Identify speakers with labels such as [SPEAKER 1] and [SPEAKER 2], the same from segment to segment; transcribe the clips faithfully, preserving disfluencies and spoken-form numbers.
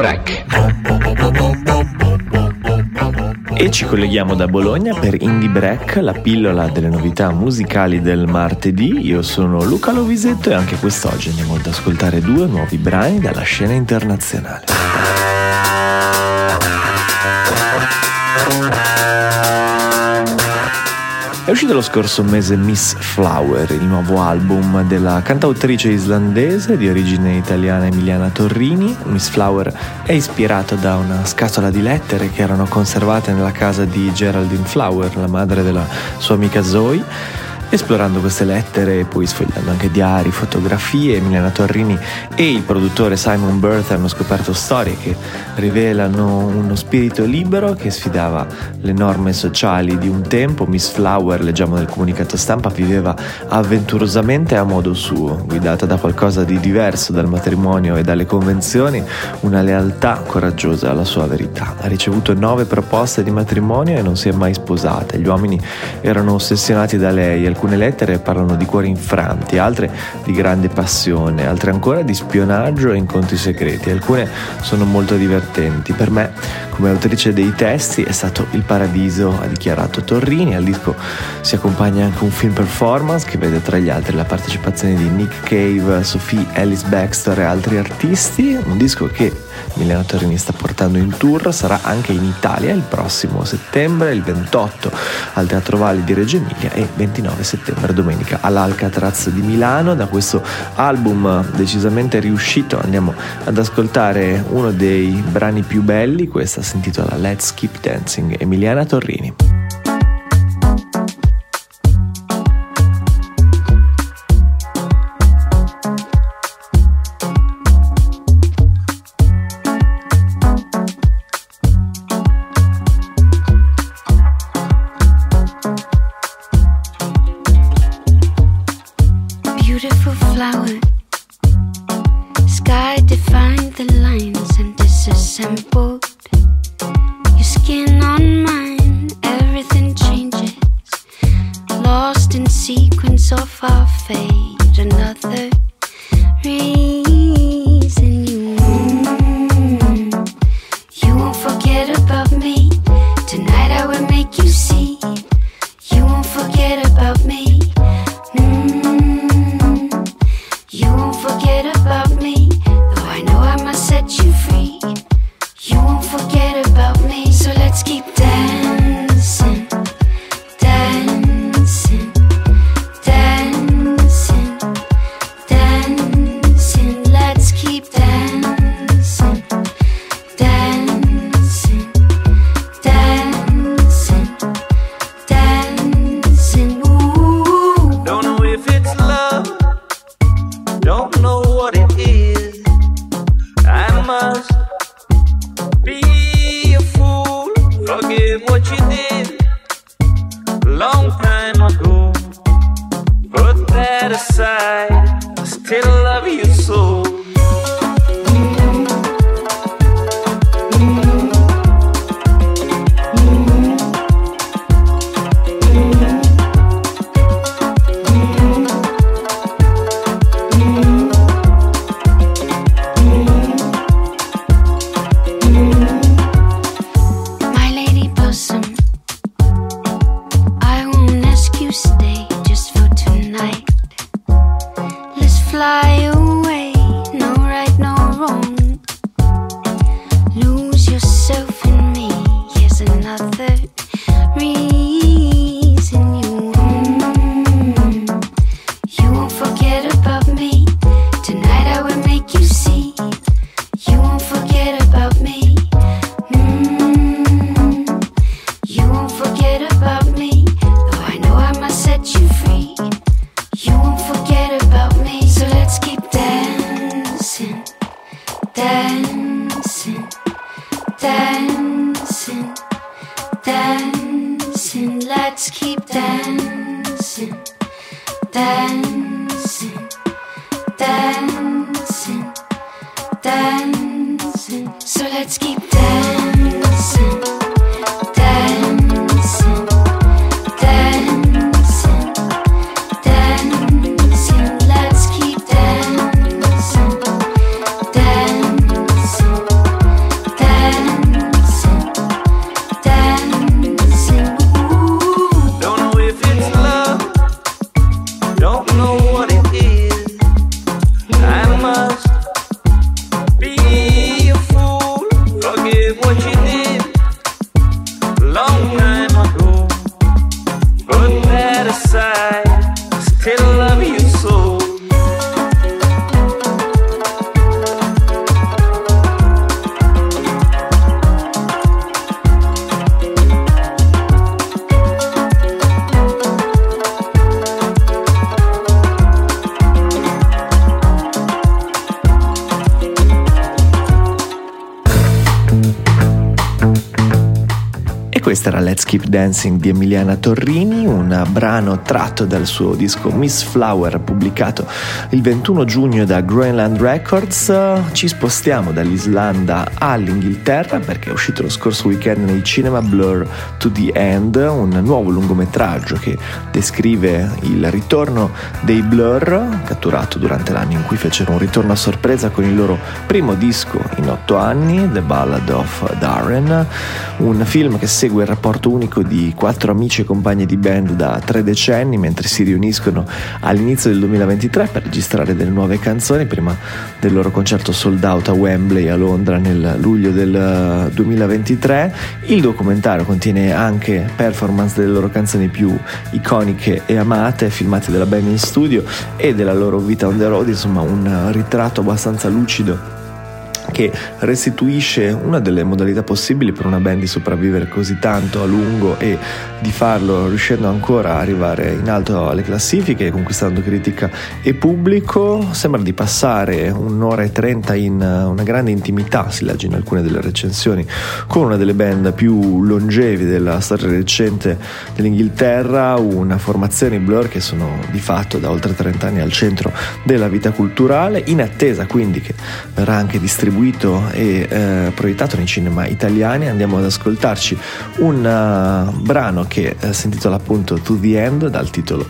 [SPEAKER 1] Break.
[SPEAKER 2] E ci colleghiamo da Bologna per Indie Break, la pillola delle novità musicali del martedì. Io sono Luca Lovisetto e anche quest'oggi andiamo ad ascoltare due nuovi brani dalla scena internazionale. È uscito lo scorso mese Miss Flower, il nuovo album della cantautrice islandese di origine italiana Emiliana Torrini. Miss Flower è ispirato da una scatola di lettere che erano conservate nella casa di Geraldine Flower, la madre della sua amica Zoe. Esplorando queste lettere e poi sfogliando anche diari, fotografie, Emiliana Torrini e il produttore Simon Birth hanno scoperto storie che rivelano uno spirito libero che sfidava le norme sociali di un tempo. Miss Flower, leggiamo nel comunicato stampa, viveva avventurosamente a modo suo, guidata da qualcosa di diverso dal matrimonio e dalle convenzioni, una lealtà coraggiosa alla sua verità. Ha ricevuto nove proposte di matrimonio e non si è mai sposata. Gli uomini erano ossessionati da lei. Alcune lettere parlano di cuori infranti, altre di grande passione, altre ancora di spionaggio e incontri segreti. Alcune sono molto divertenti. Per me, come autrice dei testi, è stato il paradiso, ha dichiarato Torrini. Al disco si accompagna anche un film performance che vede tra gli altri la partecipazione di Nick Cave, Sophie Ellis-Bextor e altri artisti. Un disco che Emiliana Torrini sta portando in tour, sarà anche in Italia il prossimo settembre, il ventotto al Teatro Valli di Reggio Emilia e ventinove settembre, domenica, all'Alcatraz di Milano. Da questo album decisamente riuscito andiamo ad ascoltare uno dei brani più belli. Questa si intitola Let's Keep Dancing, Emiliana Torrini. questa era Let's Keep Dancing di Emiliana Torrini, un brano tratto dal suo disco Miss Flower pubblicato il ventuno giugno da Groenland Records. Ci spostiamo dall'Islanda all'Inghilterra perché è uscito lo scorso weekend nei cinema Blur to the End, un nuovo lungometraggio che descrive il ritorno dei Blur, catturato durante l'anno in cui fecero un ritorno a sorpresa con il loro primo disco in otto anni, The Ballad of Darren, un film che segue il rapporto unico di quattro amici e compagni di band da tre decenni mentre si riuniscono all'inizio del duemilaventitré per registrare delle nuove canzoni prima del loro concerto sold out a Wembley a Londra nel luglio del duemilaventitré. Il documentario contiene anche performance delle loro canzoni più iconiche e amate, filmate dalla band in studio e della loro vita on the road, insomma un ritratto abbastanza lucido che restituisce una delle modalità possibili per una band di sopravvivere così tanto a lungo e di farlo riuscendo ancora a arrivare in alto alle classifiche, conquistando critica e pubblico. Sembra di passare un'ora e trenta in una grande intimità, si legge in alcune delle recensioni, con una delle band più longevi della storia recente dell'Inghilterra, una formazione, i Blur, che sono di fatto da oltre trenta anni al centro della vita culturale, in attesa quindi che verrà anche distribuito e eh, proiettato nei cinema italiani. Andiamo ad ascoltarci un uh, brano che uh, si intitola appunto To the End, dal titolo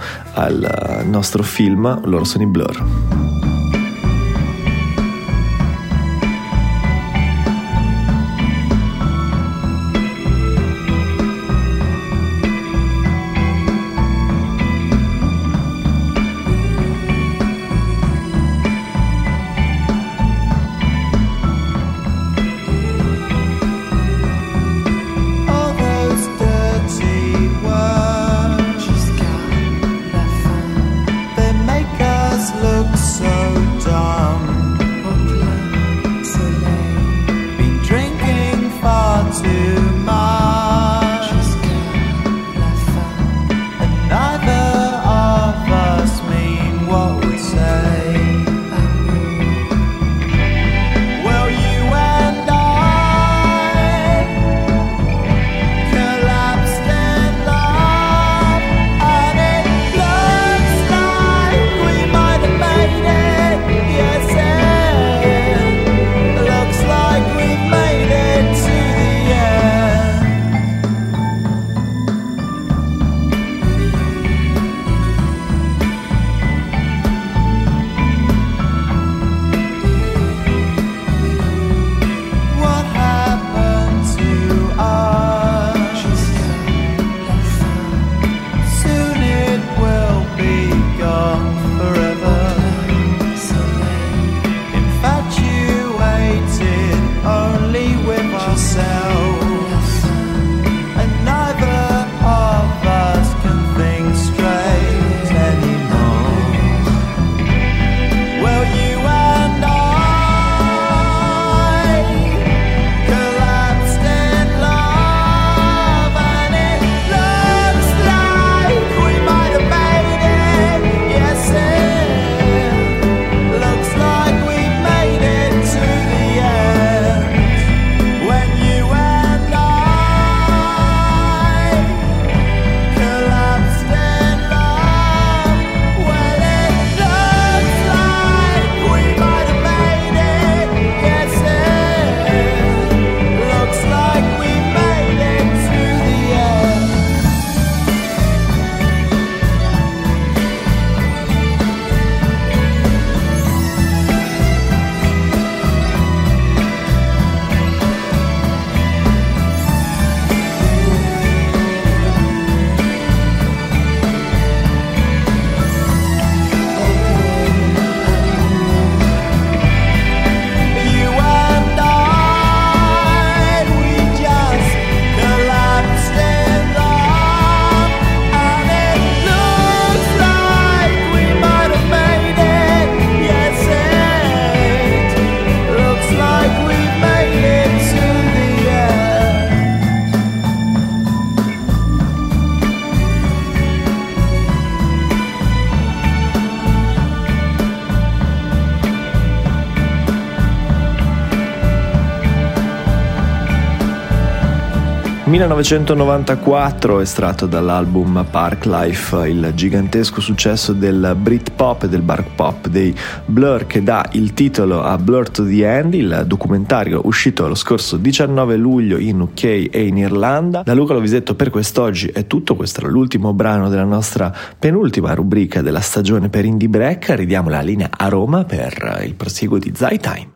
[SPEAKER 2] al uh, nostro film. Loro sono i Blur.
[SPEAKER 1] Look so
[SPEAKER 2] millenovecentonovantaquattro, estratto dall'album Parklife, il gigantesco successo del Britpop e del Britpop dei Blur, che dà il titolo a Blur to the End, il documentario uscito lo scorso diciannove luglio in U K e in Irlanda. Da Luca Lovisetto per quest'oggi è tutto, questo era l'ultimo brano della nostra penultima rubrica della stagione per Indie Break. Ridiamo la linea a Roma per il proseguo di Zai Time.